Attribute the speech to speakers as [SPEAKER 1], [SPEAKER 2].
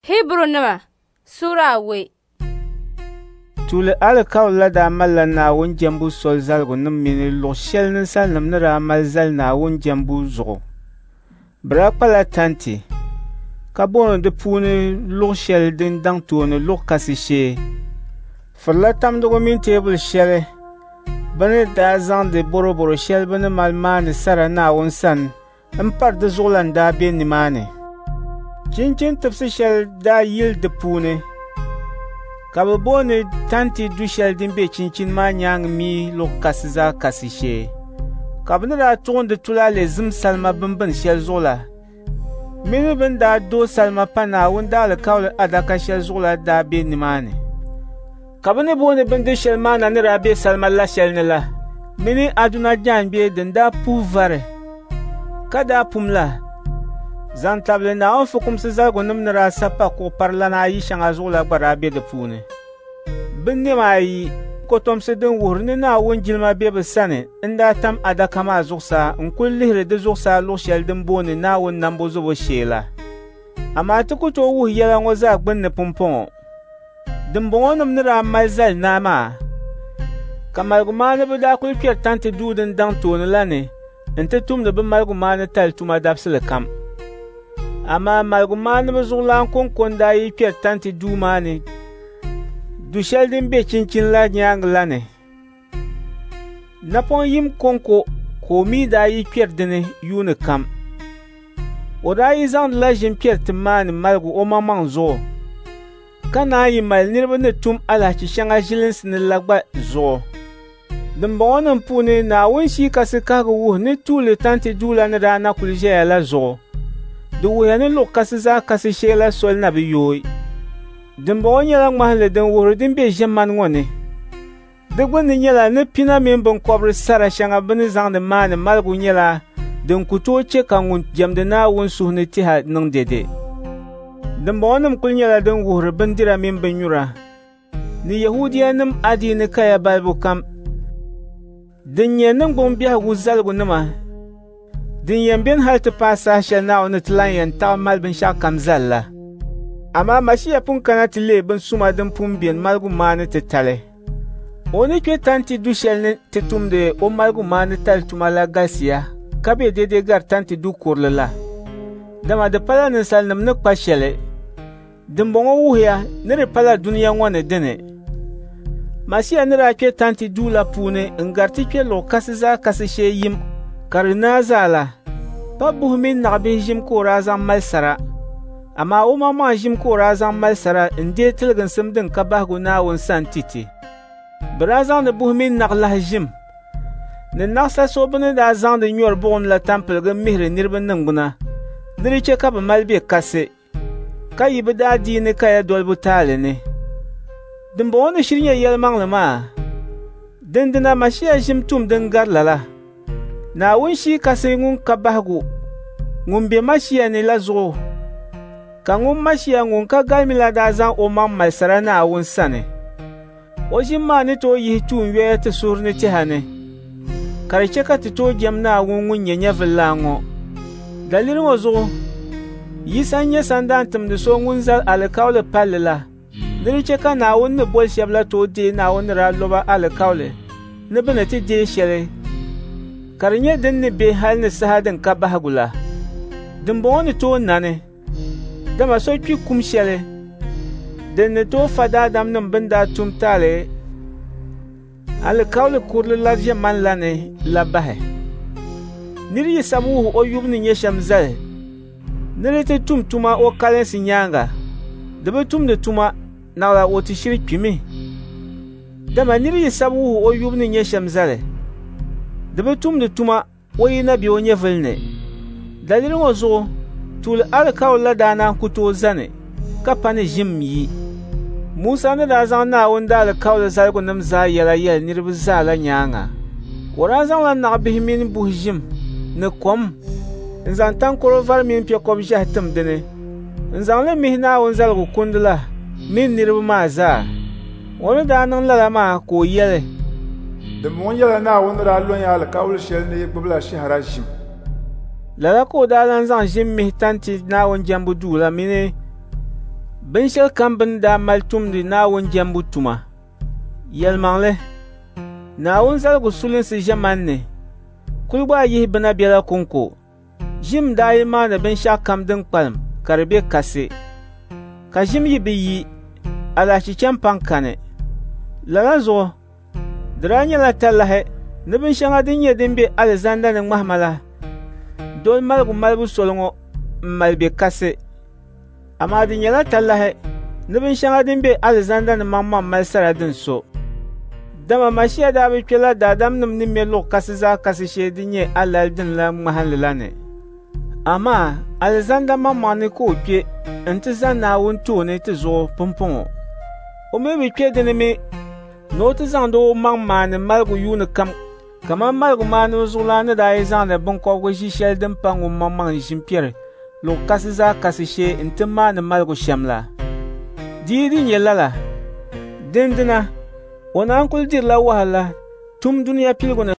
[SPEAKER 1] Hebrew nima Sura we.
[SPEAKER 2] Tuli alkawla da malla na wun jambu sol zalgu nim mini lushel ninsal nim nira mal zal na wun jambu zugu. Bra pala tanti. Kabono de puni lushel din dang tuoni lukasi she. Fırla tam dugu min tebul shele. Bani da zang de boro shel bani malmani sara na wun san. Impar de zulan da ben nimani. Cincin tipsi shel da yil de puni. Kababone tanti du shel din be cincin ma nyang mi lukasi za kasi she. Kabnira tuon de tula le zim salma bimbin shel zola. Mini bin da do salma pana wunda alkawle adaka shel zola da be nimani. Kabini bone bin de shel ma na nira be salma la shel nila. Mini aduna jan be din da pu vare. Kada pumla. Zan table na on fukum si zalgu nim nira sapa ko parla na yi shanga zola gbara be de puni. Bin nima yi kotom si din wuhri na wun jilma be bisane inda tam adaka ma zugsa nkul lihri di zugsa lushel din boni na wun nambo zubo shela. Ama ti kuto wuh yela ngo za gbin ni pumpongo. Dimbongo nim nira malzal na ma. Kamalgu mani bi da kul pier tanti dudin dang toni lani inti tumdi bi malgu mani tal tuma dabsili kam. Ama malgu mani bi zuglan kon da yi pier tanti du mani. Du shel din be cincin la nyang lani. Napon yim konko ko mi da yi pier dini yuni kam. O da yi zang la jin pier ti mani malgu o mamang zo. Kana yi mal nirba ni tum ala ci shanga jilinsi ni lagba zo. Dimbongo nin puni na wun shi kasi kagu wuh ni tuli tanti dula ni rana kuljeya la zo. Du wuya ni luk kasi za kasi shela sol na bi yoy. Dimbongo nyela ngmahli din wuhri din be jeman ngoni. Digbuni nyela ni pina min bin kobri sara shanga bini zangdi mani malgu nyela din kuto che ka ngun jamdi na wun suhni tiha ning dede. Dimbongo nim kul nyela din wuhri bindira min bin yura. Ni Yahudiya nim adi ni kaya balbu kam. Din yen nim gbun bihagu zalgu nima. Din yen bin hal ti paasa shel na wun tilan yen tag mal bin shak kam zalla. Ama mashiya pun kana ti le bin suma din pun bien malgu mani ti tale. Oni kwe tanti du shel ni ti tumde o malgu mani tal tuma la galsiya. Kabe dede gar tanti du kurli la. Dama di pala ninsal nim ni kpa shele. Dimbongo wuhya niri pala duniya ŋwani dini. Mashiya nira kwe tanti du la puni ngarti kwe lo kasi za kasi she yim. Kari na zala. Pa buhumi nagbi jim ko razan malsara. Ama o mama jim ko razan malsara nde tilgin simdin ka bahgu na wun san titi. Birazan de buhumi naglah jim. Ni nagsa so bini da zan de nyor bugun la tampilgin mihri nirbi ninguna. Niri che ka bi malbe kasi. Ka yi bi da dini ka ya dolbu tali ni. Dimbongo ni shirnya yelmangli ma. Dindina mashiya jim tum din gar lala. Na wun shi kasi ngun ka bahgu. Ngun be mashiya ni la zugu. Ka ngun mashiya ngun ka galmila da zan o man malsara na wun sani. O jim ma ni to yi tun yoya ti surni ti hani. Karche ka ti to jem na wun ngun nye villango. Dalilin o zugu. Yi sanye sandan timdi so ngun zal alikawle palli la. Niri che ka na wun ni bol shebla to de na wun ra loba alikawle. Ni bini ti de shele. Karinye din ni be hal ni sahadin ka bahagula. Dimbongo ni to nani. Dama so kwi kum shele. Din ni to fada dam nim binda tum tale. Alikawle kurli la man lani la bahe. Niri yi sabu o yubni nye shamzal. Niri ti tum tuma o kalensi nyanga. Dibi tum di tuma nagla o ti shiri kwimi. Dama niri yi sabu o yubni nye shamzal. Dibi tum di tuma o yi nabi o nye vilne. Dalilin o zugu tuli alikaw la dana kuto zane kapani jim yi. Musa ni da zang na wun da alikaw la zalgu nim za yela yel niribi za la nyanga. Wara zang la nagbihi mini buhi jim. Ni kom nzan tan koro var min pe kob jah tim dini nzan le mi na won zalgu kundla min nirbu ma za woni da nan la ma ko yele
[SPEAKER 3] de mon yela na won ra lon ya al kawl shel ni gbla shahara jim
[SPEAKER 2] la ko da lan zan jim mi tanti na won jambu du la mini binshɛli kam bini daa mali tumdi Naawuni jɛmbu tuma. Yɛlimaŋli, Naawuni zaligu sulinsi ʒɛmani ni kuli gba yihi bina biɛla kunko. Ʒim daa yi maani binshɛɣu kam din kpalim ka di be kasi. Ka ʒim yi bi yi, alahichi chɛm pan kani. Lala zuɣu, di daa nyɛla talahi ni binshɛŋa din nyɛ din be alizanda ni ŋmahima la doli maligu malibu soli ŋɔ m-mali be kasi. Amaa di nyɛla talahi ni binshɛŋa din be alizanda ni maŋmaŋ mali sala din so. Dama Mashia daa bi kpɛla daadamnim ni me luɣu kasi zaa kasi shee din nyɛ alali din la ŋmahinli la ni. Amaa alizanda maŋmaŋ ni ka o kpe n-ti za Naawuni tooni ti zuɣu pumpɔŋɔ. O mi bi kpe dini mi ni o ti zaŋdi o maŋ maani maligu yuuni kam kaman maligu maanibu zuɣulana ni daa yi zaŋdi binkɔbigu ʒi shɛli din pa ŋun maŋmaŋ ʒim piɛri luɣu kasi zaa kasi shee n-ti maani maligu shɛm la. Di yi di nyɛ lala. Dindina, o naan kuli dirila wahala tum duniya piligu ni